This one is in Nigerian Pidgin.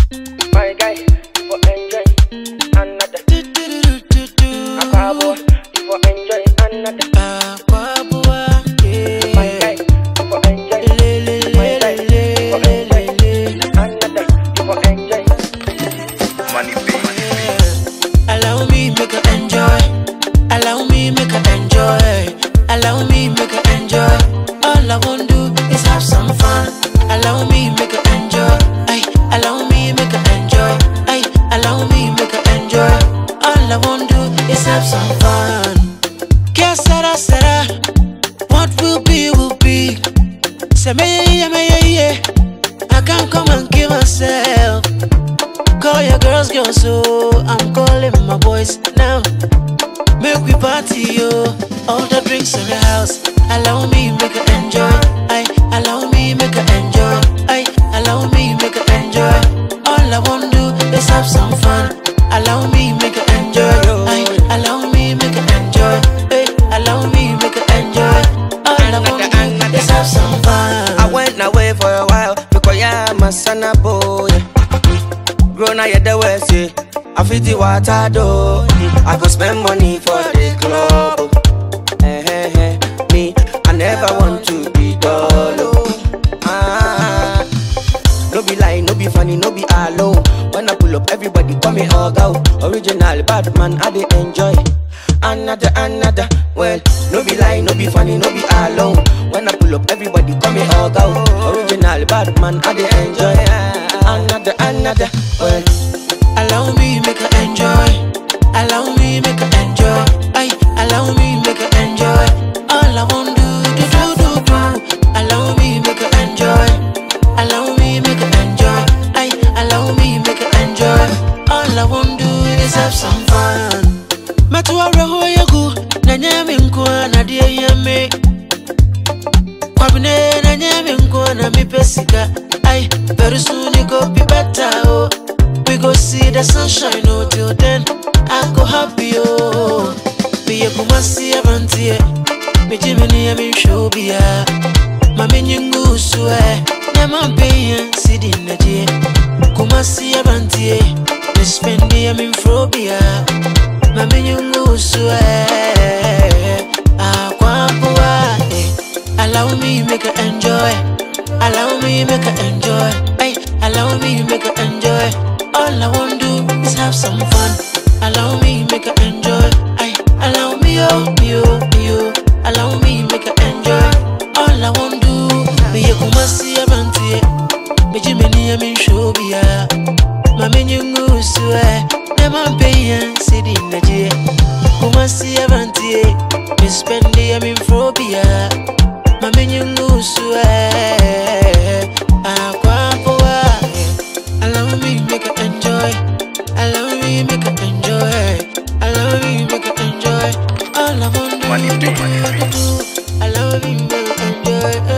My guy, you for enjoy another. Akabo, you for enjoy another. My guy, you for enjoy. My guy, you for enjoy another. You for enjoy. Money pay. Allow me make her enjoy. Allow me make her enjoy. Allow me make her enjoy. All I want do is have some fun. Allow me make her enjoy. Ay, allow me make her enjoy. Ay, allow me make her enjoy. All I want do is have some fun. Que sera, what will be will be. Say me yeah. I can't come and give myself. Call your girls, so I'm calling my boys now. Make we party, yo. All the drinks in the house. Allow me make her enjoy. Ay, allow me make her enjoy. Ay, allow me make her enjoy. All I want do is have some fun. Allow me make her enjoy. Ay, allow me make her enjoy. Ay, allow me make her enjoy. All I want do is have some fun. I went away for a while because I'm a son of boy. Grown out the west, yeah. I feel the water though. I go spend money for the club. Me, I never want to be dull. No be lie, no be funny, no be alone. When I pull up, everybody call me hug out. Original bad man, I dey enjoy. Another, well, no be lie, no be funny, no be alone. When I pull up, everybody call me hug out. Original bad man, I dey enjoy. Another, well. Allow me make her enjoy. Allow me make her enjoy. Ay, allow me make her enjoy. All I want do. Allow me make her enjoy. Allow me make her enjoy. Ay, allow me make her enjoy. All I want do is have some fun. Matuwa reho yagu na nyame mkwa na die yame. Kwabine na nyame mkwa na mipesika. Ay, very soon it go be better, oh. We go see the sunshine, oh. Till then, I go happy, oh. Be a kumasi avantie. Me jimini ya mi shobia. Mami nyungu suwe. Nema mpeya sidi najie. Kumasi avantie. Me spendi ya mi mfrobia. Mami nyungu suwe. Kwa mpuwa, eh. Allow me make her enjoy. Allow me make her enjoy. Ay, allow me make her enjoy. All I want do is have some fun. Allow me make her enjoy. Ay, allow me yo. Allow me make her enjoy. All I want do be a kumasi avantie. Me jimeni ya min shobia. Mami nyungu suwe. Nema mpeya sidi najie. Kumasi avantie. Me spendi ya min frobia. Mami nyungu suwe. Kwa mpoa. Allow me make her enjoy. Allow me make her enjoy. Allow me make her enjoy. All I want to do. Allow me make her enjoy.